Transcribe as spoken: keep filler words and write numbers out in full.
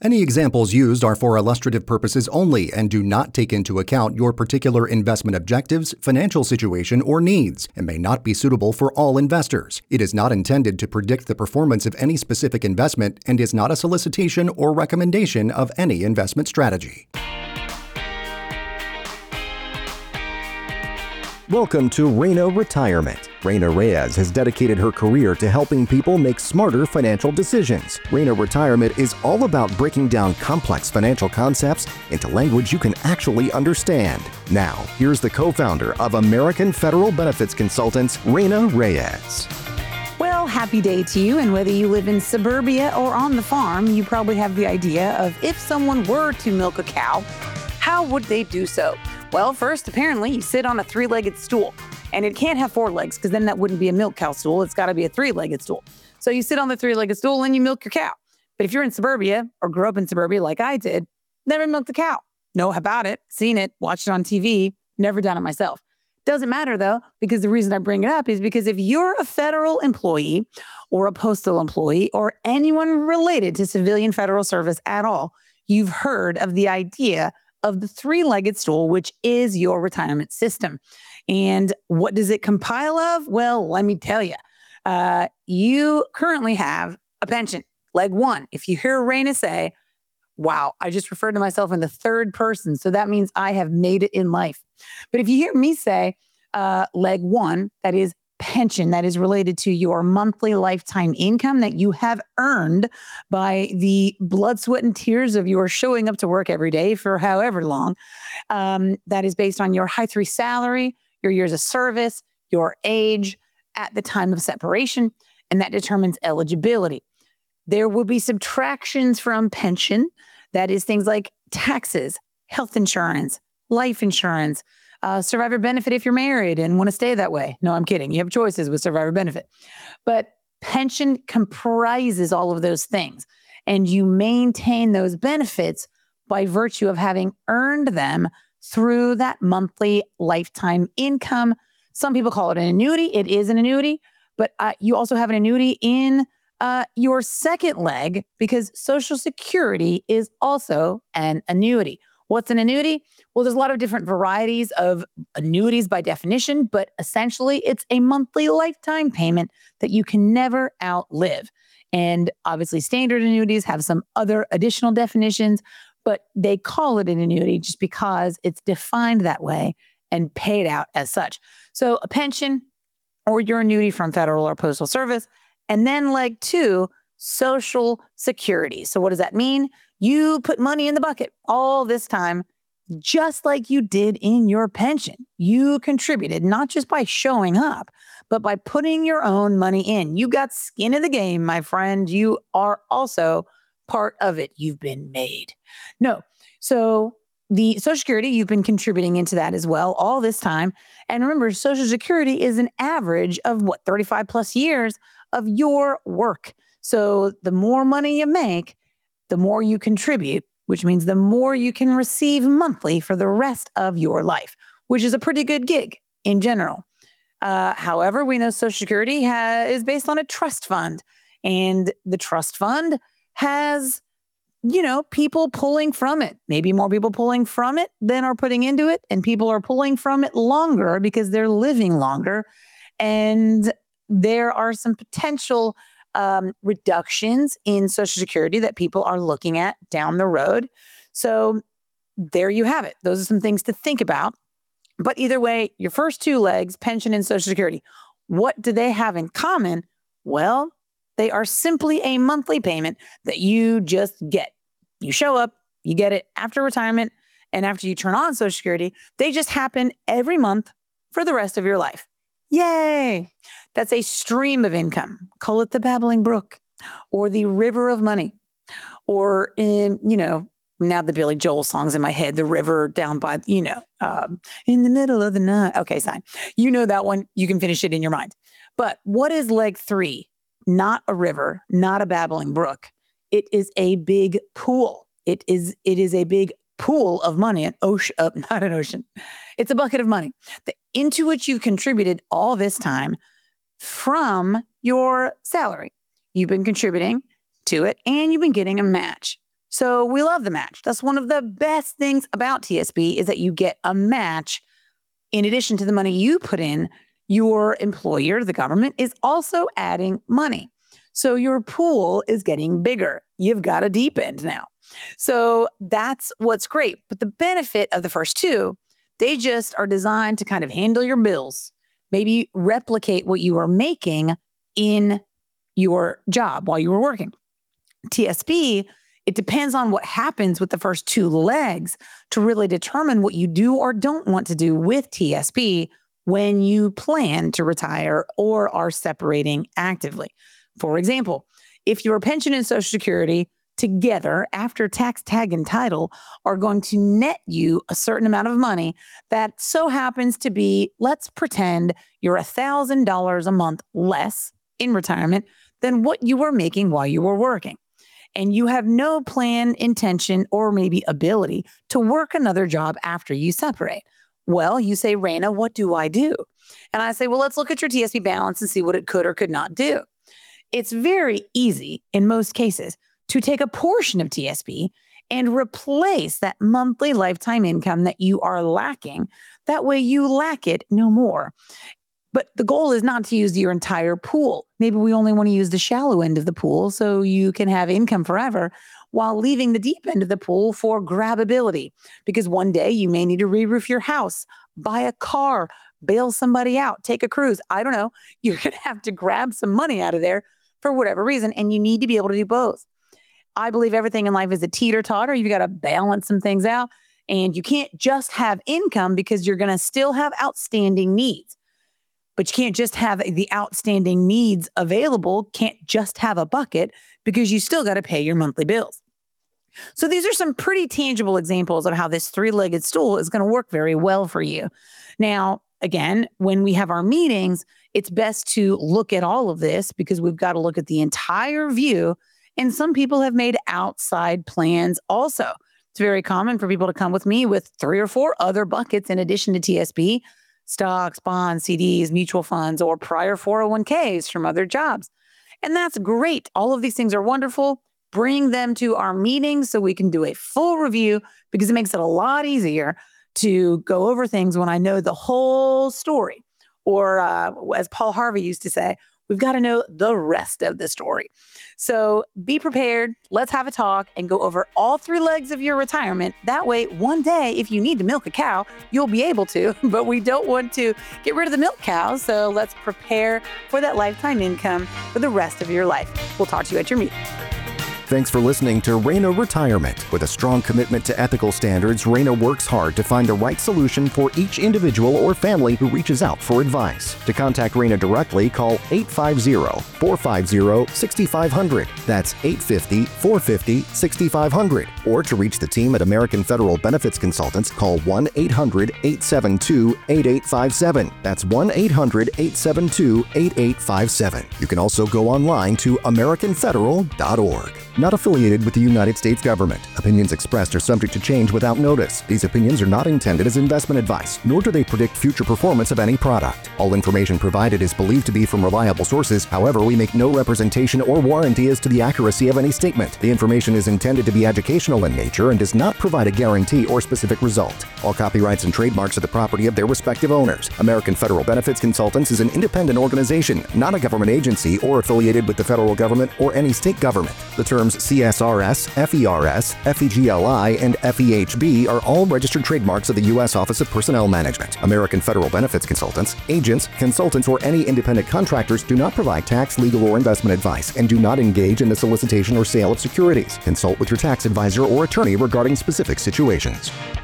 Any examples used are for illustrative purposes only and do not take into account your particular investment objectives, financial situation, or needs, and may not be suitable for all investors. It is not intended to predict the performance of any specific investment and is not a solicitation or recommendation of any investment strategy. Welcome to Reina Retirement. Reina Reyes has dedicated her career to helping people make smarter financial decisions. Reina Retirement is all about breaking down complex financial concepts into language you can actually understand. Now, here's the co-founder of American Federal Benefits Consultants, Reina Reyes. Well, happy day to you, and whether you live in suburbia or on the farm, you probably have the idea of if someone were to milk a cow, how would they do so? Well, first, apparently, you sit on a three-legged stool, and it can't have four legs because then that wouldn't be a milk cow stool. It's got to be a three-legged stool. So you sit on the three-legged stool and you milk your cow. But if you're in suburbia or grew up in suburbia like I did, never milked a cow. Know about it, seen it, watched it on T V, never done it myself. Doesn't matter, though, because the reason I bring it up is because if you're a federal employee or a postal employee or anyone related to civilian federal service at all, you've heard of the idea of the three-legged stool, which is your retirement system. And what does it compile of? Well, let me tell you, uh, you currently have a pension, leg one. If you hear Reina say, wow, I just referred to myself in the third person, so that means I have made it in life. But if you hear me say uh, leg one, that is pension, that is related to your monthly lifetime income that you have earned by the blood, sweat, and tears of your showing up to work every day for however long. Um, that is based on your high three salary, your years of service, your age at the time of separation, and that determines eligibility. There will be subtractions from pension. That is things like taxes, health insurance, life insurance, Uh, survivor benefit if you're married and want to stay that way. No, I'm kidding. You have choices with survivor benefit. But pension comprises all of those things. And you maintain those benefits by virtue of having earned them through that monthly lifetime income. Some people call it an annuity. It is an annuity. But uh, you also have an annuity in uh, your second leg because Social Security is also an annuity. What's an annuity? Well, there's a lot of different varieties of annuities by definition, but essentially it's a monthly lifetime payment that you can never outlive. And obviously standard annuities have some other additional definitions, but they call it an annuity just because it's defined that way and paid out as such. So a pension or your annuity from federal or postal service, and then leg two, Social Security. So what does that mean? You put money in the bucket all this time, just like you did in your pension. You contributed not just by showing up, but by putting your own money in. You got skin in the game, my friend. You are also part of it. You've been made. No. So the Social Security, you've been contributing into that as well all this time. And remember, Social Security is an average of what, thirty-five plus years of your work. So the more money you make, the more you contribute, which means the more you can receive monthly for the rest of your life, which is a pretty good gig in general. Uh, however, we know Social Security ha- is based on a trust fund, and the trust fund has, you know, people pulling from it. Maybe more people pulling from it than are putting into it, and people are pulling from it longer because they're living longer. And there are some potential Um, reductions in Social Security that people are looking at down the road. So there you have it. Those are some things to think about. But either way, your first two legs, pension and Social Security, what do they have in common? Well, they are simply a monthly payment that you just get. You show up, you get it after retirement, and after you turn on Social Security, they just happen every month for the rest of your life. Yay! That's a stream of income. Call it the babbling brook or the river of money. Or, in, you know, now the Billy Joel song's in my head, the river down by, you know, um, in the middle of the night. Okay, fine. You know that one. You can finish it in your mind. But what is leg three? Not a river, not a babbling brook. It is a big pool. It is, it is a big pool of money, an ocean, uh, not an ocean. It's a bucket of money that, into which you've contributed all this time from your salary. You've been contributing to it and you've been getting a match. So we love the match. That's one of the best things about T S P is that you get a match. In addition to the money you put in, your employer, the government, is also adding money. So your pool is getting bigger. You've got a deep end now. So that's what's great. But the benefit of the first two, they just are designed to kind of handle your bills, maybe replicate what you are making in your job while you were working. T S P, it depends on what happens with the first two legs to really determine what you do or don't want to do with T S P when you plan to retire or are separating actively. For example, if your pension and Social Security together after tax, tag, and title are going to net you a certain amount of money that so happens to be, let's pretend you're one thousand dollars a month less in retirement than what you were making while you were working. And you have no plan, intention, or maybe ability to work another job after you separate. Well, you say, Raina, what do I do? And I say, well, let's look at your T S P balance and see what it could or could not do. It's very easy in most cases to take a portion of T S P and replace that monthly lifetime income that you are lacking. That way you lack it no more. But the goal is not to use your entire pool. Maybe we only want to use the shallow end of the pool so you can have income forever while leaving the deep end of the pool for grabability. Because one day you may need to re-roof your house, buy a car, bail somebody out, take a cruise. I don't know. You're going to have to grab some money out of there for whatever reason, and you need to be able to do both. I believe everything in life is a teeter-totter. You've got to balance some things out, and you can't just have income because you're going to still have outstanding needs. But you can't just have the outstanding needs available, can't just have a bucket because you still got to pay your monthly bills. So these are some pretty tangible examples of how this three-legged stool is going to work very well for you. Now, again, when we have our meetings, it's best to look at all of this because we've got to look at the entire view. And some people have made outside plans also. It's very common for people to come with me with three or four other buckets in addition to T S P, stocks, bonds, C Ds, mutual funds, or prior four oh one k's from other jobs. And that's great. All of these things are wonderful. Bring them to our meetings so we can do a full review because it makes it a lot easier to go over things when I know the whole story. Or uh, as Paul Harvey used to say, we've got to know the rest of the story. So be prepared. Let's have a talk and go over all three legs of your retirement. That way, one day, if you need to milk a cow, you'll be able to, but we don't want to get rid of the milk cows. So let's prepare for that lifetime income for the rest of your life. We'll talk to you at your meeting. Thanks for listening to Raina Retirement. With a strong commitment to ethical standards, Raina works hard to find the right solution for each individual or family who reaches out for advice. To contact Raina directly, call eight five zero, four five zero, six five zero zero. That's eight five zero, four five zero, six five zero zero. Or to reach the team at American Federal Benefits Consultants, call one eight hundred, eight seven two, eight eight five seven. That's one eight hundred, eight seven two, eight eight five seven. You can also go online to american federal dot org. Not affiliated with the United States government. Opinions expressed are subject to change without notice. These opinions are not intended as investment advice, nor do they predict future performance of any product. All information provided is believed to be from reliable sources. However, we make no representation or warranty as to the accuracy of any statement. The information is intended to be educational in nature and does not provide a guarantee or specific result. All copyrights and trademarks are the property of their respective owners. American Federal Benefits Consultants is an independent organization, not a government agency or affiliated with the federal government or any state government. The terms C S R S, F E R S, F E G L I, and F E H B are all registered trademarks of the U S Office of Personnel Management. American Federal Benefits Consultants, agents, consultants, or any independent contractors do not provide tax, legal, or investment advice and do not engage in the solicitation or sale of securities. Consult with your tax advisor or attorney regarding specific situations.